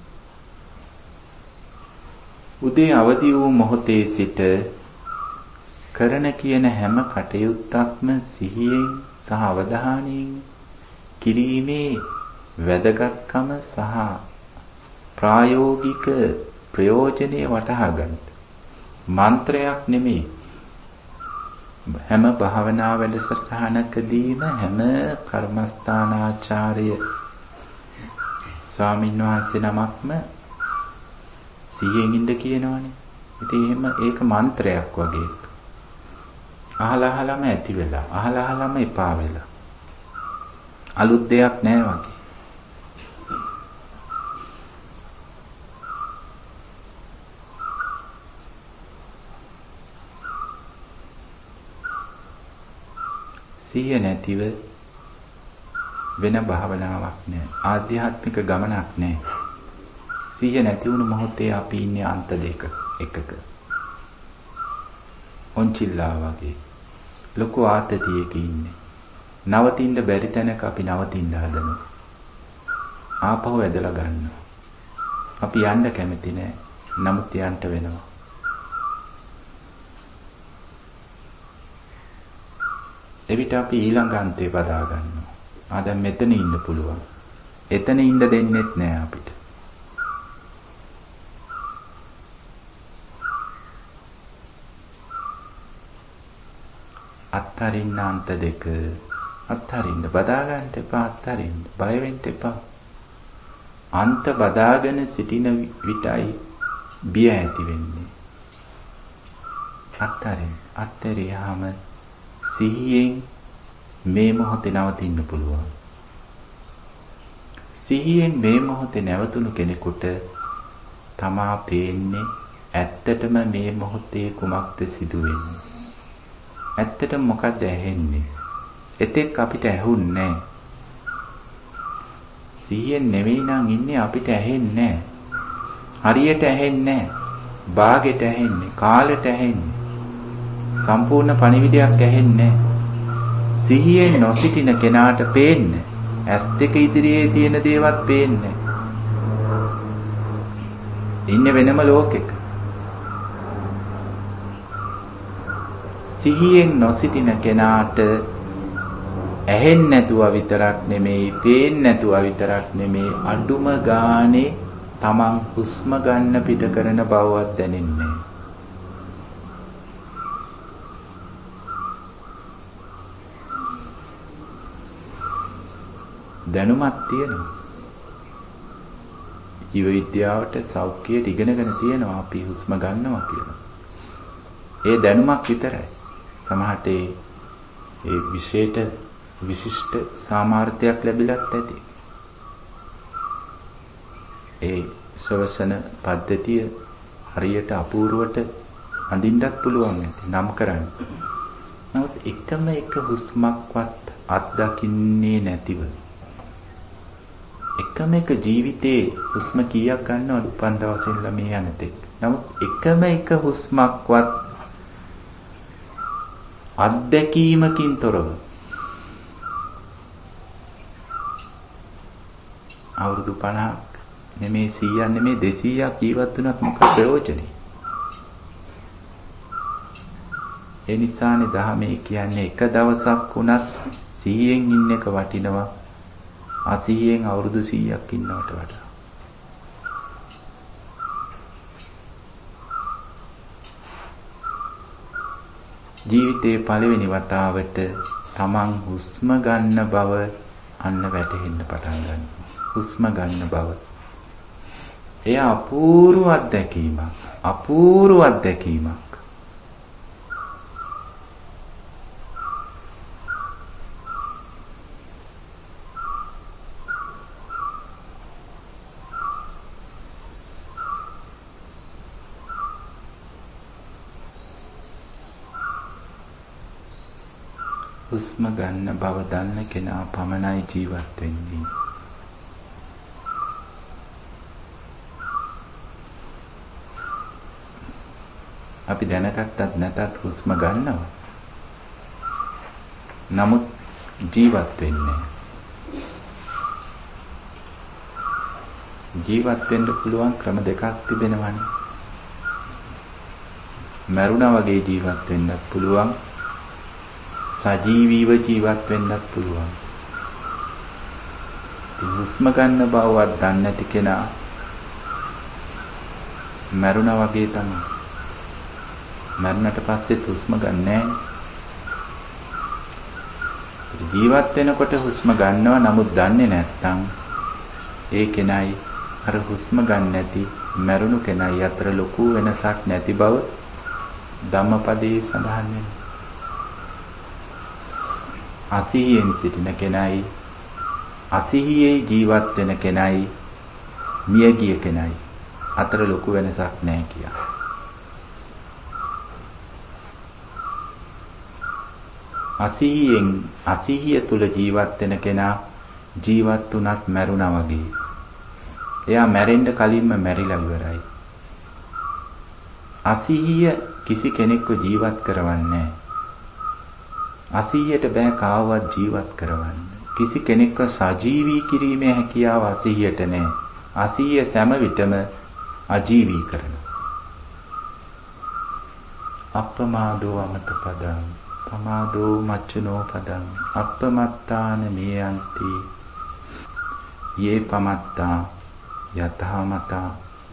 උදේ අවදි වූ මොහොතේ සිට කරන කියන හැම කටයුත්තක්ම සිහියෙන් සහ අවධානයෙන් කිරීමේ වැදගත්කම සහ ප්‍රායෝගික ප්‍රයෝජනෙ වටහා ගන්න. මන්ත්‍රයක් නෙමෙයි. හැම භාවනා වැඩසටහනකදීම හැම කර්මස්ථානාචාර්ය ස්වාමීන් වහන්සේ නමක්ම සිහියෙන් ඉන්න කියනවනේ. ඉතින් එහෙම ඒක මන්ත්‍රයක් වගේ. අහලම ඇති වෙලා, අහලම එපා වෙලා. අලුත් දෙයක් නෑ වගේ. සිහිය නැතිව වෙන භාවනාවක් නෑ. ආධ්‍යාත්මික ගමනක් නෑ. සිහිය නැති වුණු මොහොතේ අපි ඉන්නේ අන්ත දෙක එකක. ඔන්චිල්ලා වගේ ලොකු ආතතියක ඉන්නේ. නවතින්න බැරි තැනක අපි නවතින්න හදනවා. ආපහු ඇදලා ගන්නවා. අපි යන්න කැමති නෑ. නමුත් යන්න වෙනවා. එවිට අපි ඊළඟ අන්තේ බදා ගන්නවා. දැන් මෙතන ඉන්න පුළුවන්. එතන ඉන්න දෙන්නෙත් නෑ අපිට. අත්තරින්න අන්ත දෙක. අත්තරින්න බදා ගන්න එපා. අත්තරින්න බය වෙන්න එපා. අන්ත බදාගෙන සිටින විටයි බිය ඇති වෙන්නේ. අත්තරින්න. අත්තරියාම සිහියෙන් මේ මොහොතේ නවතින්න පුළුවන්. සිහියෙන් මේ මොහොතේ නැවතුණු කෙනෙකුට තමා පේන්නේ ඇත්තටම මේ මොහොතේ කුමක්ද සිදු වෙන්නේ. ඇත්තටම මොකක්ද ඇහෙන්නේ. එතෙක් අපිට ඇහුන්නේ නැහැ. සිහියෙන් නෙවෙයි නම් ඉන්නේ අපිට ඇහෙන්නේ නැහැ. හරියට ඇහෙන්නේ නැහැ. භාගෙට ඇහෙන්නේ, කාලෙට ඇහෙන්නේ. සම්පූර්ණ පණිවිඩයක් ඇහෙන්නේ නැහැ. සිහියෙන් නොසිටින කෙනාට පේන්නේ ඇස් දෙක ඉදිරියේ තියෙන දේවත් පේන්නේ. ඉන්නේ වෙනම ලෝකෙක. සිහියෙන් නොසිටින කෙනාට ඇහෙන්නේ නැතුව විතරක් නෙමෙයි, පේන්නේ නැතුව විතරක් නෙමෙයි, අඩුම ගානේ තමන් හුස්ම ගන්න පිට කරන බවවත් දැනෙන්නේ. දැනුමක් තියෙනවා. ජීව විද්‍යාවට සෞඛ්‍යයට ඉගෙනගෙන තියෙනවා අපි හුස්ම ගන්නවා කියලා. ඒ දැනුමක් විතරයි. සමහරට ඒ විශිෂ්ට සාමර්ථ්‍යයක් ලැබිලත් ඇති. ඒ ශ්වසන පද්ධතිය හරියට අපූර්වට අඳින්නත් පුළුවන් ඇති නම් කරන්න. නමුත් එකම එක හුස්මක්වත් අත්දකින්නේ නැතිව එකම එක ජීවිතේ හුස්ම කීයක් ගන්නවද උපන් දවසේ ඉඳලා මේ යනතෙක්. නමුත් එකම එක හුස්මක්වත් අත්දැකීමකින් තොරව අවුරුදු 50ක් නෙමේ 100ක් නෙමේ 200ක් ජීවත් වුණත් මොකද ප්‍රයෝජනේ? ඒ නිසානේ ධර්මයේ කියන්නේ එක දවසක් වුණත් සිහියෙන් ඉන්න එක වටිනවා. අසිහියෙන් අවුරුදු 100ක් ඉන්නවට වඩා. ජීවිතේ පළවෙනි වතාවට තමන් හුස්ම ගන්න බව අන්න වැටහෙන්න පටන් ගන්නවා. හුස්ම ගන්න බව. එය අපූර්ව අත්දැකීමක්. අපූර්ව අත්දැකීමක්. හුස්ම ගන්න බව දන්න කෙනා පමණයි ජීවත් වෙන්නේ. අපි දැනගත්තත් නැතත් හුස්ම ගන්නවා. නමුත් ජීවත් වෙන්නේ. ජීවත් වෙන්න පුළුවන් ක්‍රම දෙකක් තිබෙනවානේ. මරුණා වගේ ජීවත් වෙන්නත් පුළුවන්. සජීවීව ජීවත් වෙන්නත් පුළුවන්. හුස්ම ගන්න බවවත් දන්නේ නැති කෙනා මරුණා වගේ තමයි. මරණට පස්සෙත් හුස්ම ගන්නෑ. ජීවත් වෙනකොට හුස්ම ගන්නවා නමුත් දන්නේ නැත්නම් ඒ කෙනයි අර හුස්ම ගන්න නැති මරුණු කෙනයි අතර ලොකු වෙනසක් නැති බව ධම්මපදයේ සඳහන් වෙනවා. අසිහියෙන් සිටින කෙනයි අසිහියේ ජීවත් වෙන කෙනයි මියගිය කෙනයි අතර ලොකු වෙනසක් නැහැ කියලා. අසිහිය තුල ජීවත් වෙන කෙනා ජීවත් වුණත් මැරුණා වගේ. එයා මැරෙන්න කලින්ම මැරිලා ඉවරයි. අසිහිය කිසි කෙනෙක්ව ජීවත් කරවන්නේ නැහැ. අසිහියට බෑ කාවවත් ජීවත් කරවන්න. කිසි කෙනෙක්ව සජීවී කිරීමේ හැකියාව අසිහියට නැහැ. අසිහිය සෑම විටම අජීවී කරනවා. අප්පමාදෝ අමත පදං පමාදෝ මච්චනෝ පදං අප්පමත්තාන මේයන්ති යේ පමත්තා යතහමතා.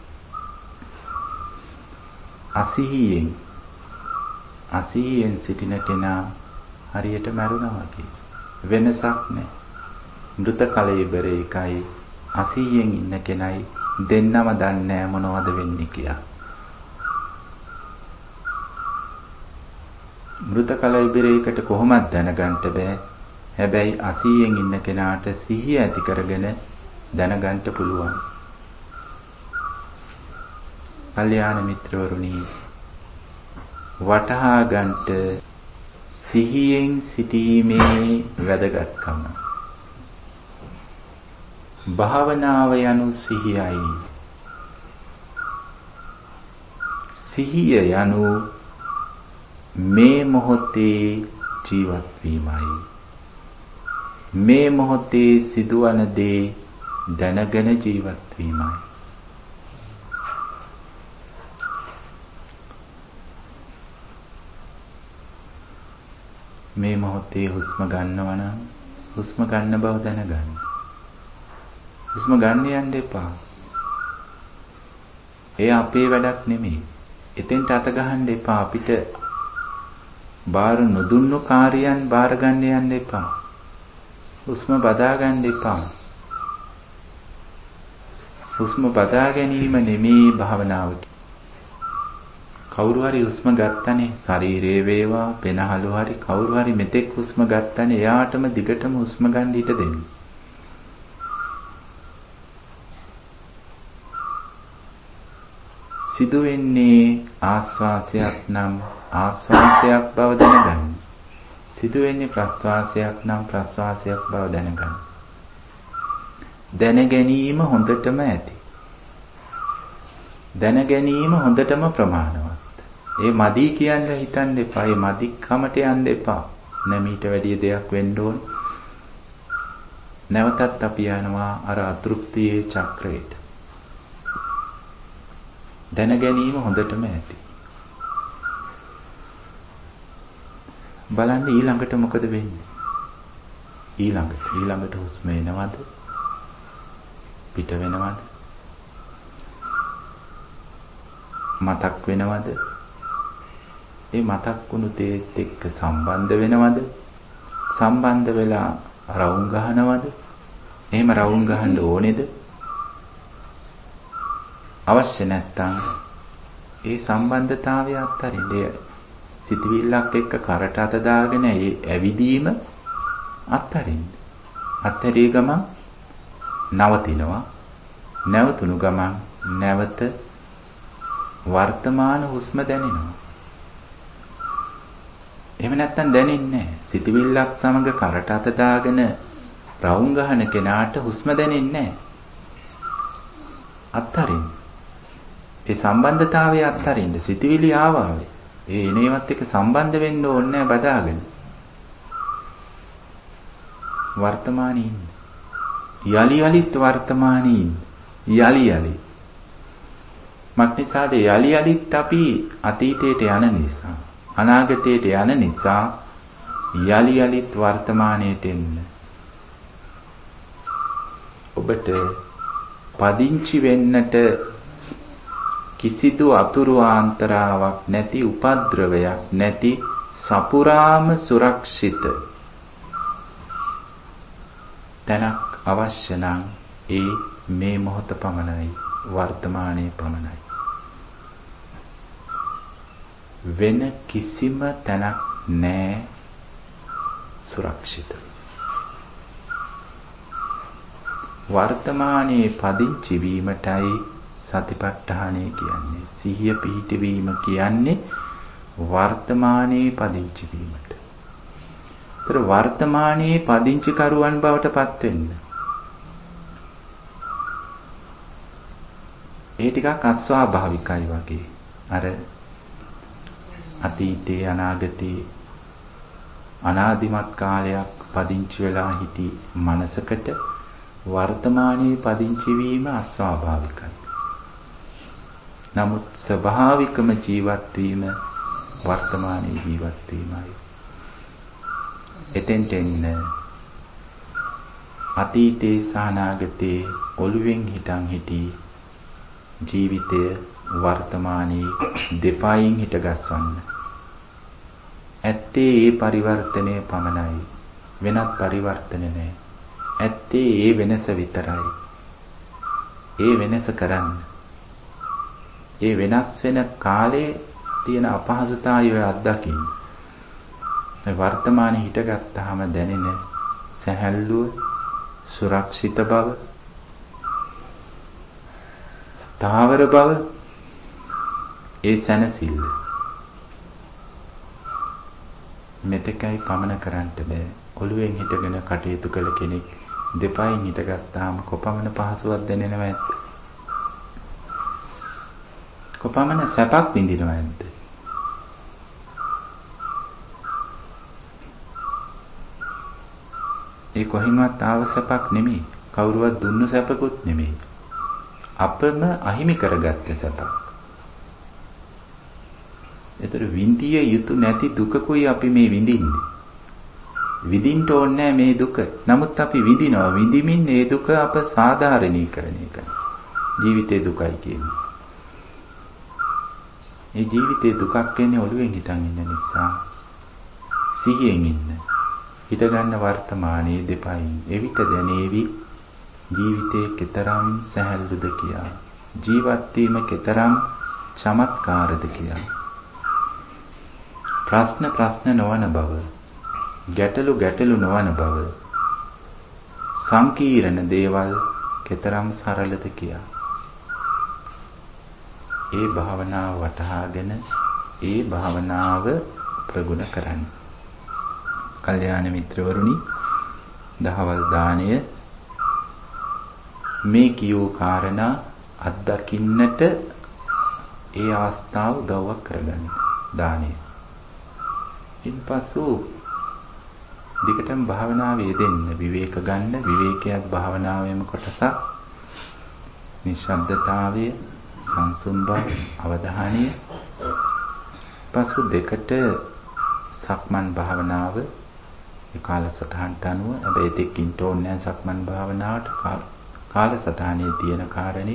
අසිහියෙන් සිටින කෙනා හරියට මරුණා වගේ. වෙනසක් නැහැ. මృత කලෙබරේකයි අසිහියෙන් ඉන්න කෙනයි දෙන්නම දන්නේ මොනවද වෙන්නේ කියලා. මృత කලෙබරේකට කොහොමද දැනගන්න බෑ. හැබැයි අසිහියෙන් ඉන්න කෙනාට සිහිය ඇති කරගෙන දැනගන්න පුළුවන්. කල්යාණ මිත්‍රවරුනි, වටහා ගන්නට සිහියෙන් සිටීමේ වැදගත්කම. භාවනාව යනු සිහියයි. සිහිය යනු මේ මොහොතේ ජීවත් වීමයි. මේ මොහොතේ සිදුවන දේ දැනගෙන ජීවත් වීමයි. මේ මොහොතේ හුස්ම ගන්නවා නම් හුස්ම ගන්න බව දැනගන්න. හුස්ම ගන්න යන්න එපා. ඒ අපේ වැඩක් නෙමෙයි. එතෙන්ට අත ගහන්න එපා. අපිට බාර නොදුන්නු කාර්යයන් බාර ගන්න යන්න එපා. හුස්ම බදා ගන්න එපා. හුස්ම බදා ගැනීම නෙමෙයි භාවනාව. කවුරු හරි හුස්ම ගත්තනේ ශරීරයේ වේවා පෙනහළු හරි කවුරු හරි මෙතෙක් හුස්ම ගත්තනේ එයාටම දිගටම හුස්ම ගන්න ඊට දෙන්න. සිදුවෙන්නේ ආස්වාසයක් නම් ආස්වාසයක් බව දැනගන්න. සිදුවෙන්නේ ප්‍රස්වාසයක් නම් ප්‍රස්වාසයක් බව දැනගන්න. දැන ගැනීම හොඳටම ඇති. දැන ගැනීම හොඳටම ප්‍රමාණවත්. ඒ මදි කියන්නේ හිතන්න එපා. ඒ මදිකමට යන්න එපා. නැමීට වැඩි දෙයක් වෙන්න ඕන. නැවතත් අපි යනවා අර අතෘප්තියේ චක්‍රයට. දැන ගැනීම හොඳටම ඇති. බලන්න ඊළඟට මොකද වෙන්නේ? ඊළඟට හුස්ම එනවද? පිට වෙනවද? මතක් වෙනවද? ඒ මතක් වුණු දේත් එක්ක සම්බන්ධ වෙනවද? සම්බන්ධ වෙලා රවුම් ගහනවද? එහෙම රවුම් ගහන්න ඕනේද? අවශ්‍ය නැත්නම් ඒ සම්බන්ධතාවය අත්හරින්න. සිතවිල්ලක් එක්ක කරට අත දාගෙන ඒ ඇවිදීම අත්හරින්න. අත්හැරිය ගමන් නවතිනවා. නැවතුණු ගමන් නැවත වර්තමාන හුස්ම දැනෙනවා. එහෙම නැත්තම් දැනෙන්නේ නැහැ. සිතවිල්ලක් සමග කරට අත දාගෙන රවුම් ගහන කෙනාට හුස්ම දැනෙන්නේ නැහැ. අත්හරින්න. ඒ සම්බන්ධතාවය අත්හරින්න සිතුවිලි ආවා. ඒ එනේවත් එක්ක සම්බන්ධ වෙන්න ඕනේ නැහැ බදාගෙන. වර්තමානයේ ඉන්න. යලි යලිත් වර්තමානයේ ඉන්න. යලි යලි. මක්නිසාද යලි යලිත් අපි අතීතයට යන නිසා, අනාගතයට යන නිසා යලි යලිත් වර්තමානයට එන්න. ඔබට පදිංචි වෙන්නට කිසිදු අතුරු ආන්තරාවක් නැති, උපද්‍රවයක් නැති, සපුරාම සුරක්ෂිත තැනක් අවශ්‍ය නම් ඒ මේ මොහොත පමණයි, වර්තමානයේ පමණයි. වෙන කිසිම තැනක් නැහැ සුරක්ෂිත. වර්තමානයේ පදිංචි වීමටයි සතිපට්ඨානය කියන්නේ. සිහිය පිහිටවීම කියන්නේ වර්තමානයේ පදිංචි වීමට. ඒතර වර්තමානයේ පදිංචි කරුවන් බවට පත් වෙන්න. ඒ ටිකක් අස්වාභාවිකයි වගේ. අර අතීතේ අනාගතේ අනාදිමත් කාලයක් පදිංචි වෙලා හිටි මනසකට වර්තමානයේ පදිංචි වීම අස්වාභාවිකයි. නමුත් ස්වභාවිකම ජීවත් වීම වර්තමානයේ ජීවත් වීමයි. එතෙන්ට එන්න අතීතේ සහ අනාගතේ ඔළුවෙන් හිටන් හිටි ජීවිතය වර්තමානයේ දෙපයින් හිට ගස්සන්න. ඇත්තේ ඒ පරිවර්තනය පමණයි. වෙනත් පරිවර්තන නැහැ. ඇත්තේ ඒ වෙනස විතරයි. ඒ වෙනස කරන්න. ඒ වෙනස් වෙන කාලේ තියෙන අපහසුතාවය අත්දකින්න. වර්තමානයේ හිටගත්තාම දැනෙන සැහැල්ලුව, සුරක්ෂිත බව, ස්ථාවර බව, ඒ සැනසෙල්ල මෙතකයි පමන කරන්නට බෑ. ඔළුවෙන් හිටගෙන කටයුතු කළ කෙනෙක් දෙපයින් හිටගත්තාම කොපමණ පහසුවක් දැනෙනවද? කොපමණ සැපක් විඳිනවද? ඒ කොහින්වත් ආව සැපක් නෙමෙයි. කවුරුවත් දුන්නු සැපකුත් නෙමෙයි. අපම අහිමි කරගත්ත සැපක්. ඒතර විඳිය යුතු නැති දුකකුයි අපි මේ විඳින්නේ. විඳින්න ඕනේ මේ දුක. නමුත් අපි විඳිනවා. විඳිමින් මේ දුක අප සාධාරණීකරණය කරනවා. ජීවිතේ දුකයි කියන්නේ. මේ ජීවිතේ දුකක් වෙන්නේ ඔළුවෙන් හිටන් ඉන්න නිසා. සිහියෙන් ඉන්න. හිත ගන්න වර්තමානයේ දෙපයින් එවිට දැනේවි ජීවිතේ කෙතරම් සැහැල්ලුද කියා. ජීවත් වීම කෙතරම් චමත්කාරද කියා. ප්‍රශ්න නොවන බව, ගැටලු නොවන බව, සංකීර්ණ දේවල් කෙතරම් සරලද කියා. ඒ භාවනාව වටහාගෙන ඒ භාවනාව ප්‍රගුණ කරන්න. කල්යාණ මිත්‍රවරුනි, දහවල් දාණය මේ කියෝ කාරණා අත්දකින්නට ඒ අවස්ථාව උදව්වක් කරගන්න දාණය. ඉන්පසු දිගටම භාවනාවේ යෙදෙන්න, විවේක ගන්න. විවේකයක් භාවනාවේම කොටසක්. නිශ්ශබ්දතාවය, සංසුන් බව, අවධානය. පසු දෙකට සක්මන් භාවනාව ඒ කාලසටහනට අනුව. හැබැයි දෙකින් තෝරන්නේ සක්මන් භාවනාවට කාලසටහනේ තියෙන කාරණේ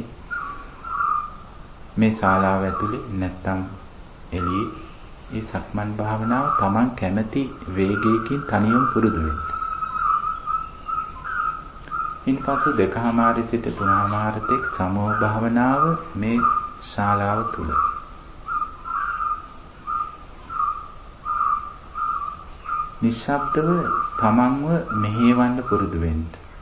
මේ ශාලාව ඇතුලේ නැත්තම් එළියේ මේ සක්මන් භාවනාව Taman කැමැති වේගයකින් තනියම පුරුදු වෙන්න. ඉන්පසු 2:00 සිට 3:00 තෙක් සමෝ භාවනාව මේ ශාලාව තුල. නිශ්ශබ්දව තමන්ව මෙහෙවන්න පුරුදු වෙන්න.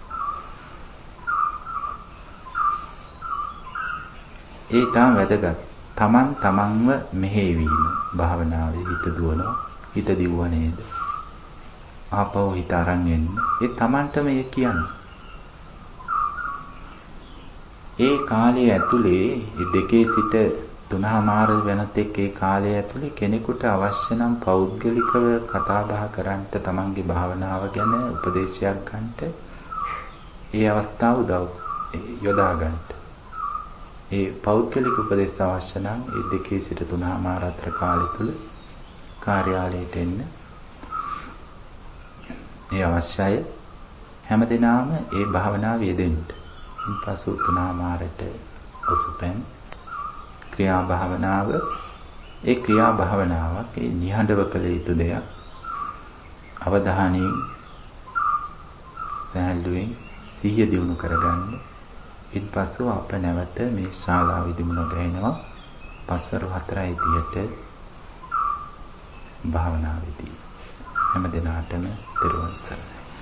ඒ තාම වැදගත්. තමන්ව මෙහෙවීම භාවනාවේ හිත දුවනවා, හිත දිවුව නේද? ආපහු හිත අරන් එන්න. ඒ තමන්ට මේ කියන්නේ. ඒ කාලය ඇතුලේ මේ දෙකේ සිට 3:00 වෙනතෙක් ඒ කාලය ඇතුලේ කෙනෙකුට අවශ්‍ය නම් පෞද්ගලිකව කතා බහ කරන්නට තමන්ගේ භාවනාව ගැන උපදේශයක් ගන්නට ඒ අවස්ථාව යොදා ගන්නට. ඒ පෞද්ගලික උපදේශ අවශ්‍ය නම් ඒ දෙකේ සිට 3:00 අතර කාලය තුල කාර්යාලයට එන්න. ඒ අවශ්‍යයි හැමදෙනාම ඒ භාවනාව යෙදෙන්න. ඉන්පසු 3:00ට ඔසුපැන් ක්‍රියා භාවනාව ඒ ක්‍රියා භාවනාවක් ඒ නිහඬව කළ යුතු දෙයක්. අවධානයෙන් සැලුවෙන් සිහිය දියුණු කරගන්න. ඉන්පසු අප නැවත මේ ශාලාවෙදිම නොගැහෙනවා. පස්වරු 4:30ට භාවනාවේදී හැම දිනාටම දරුවන් සරණයි.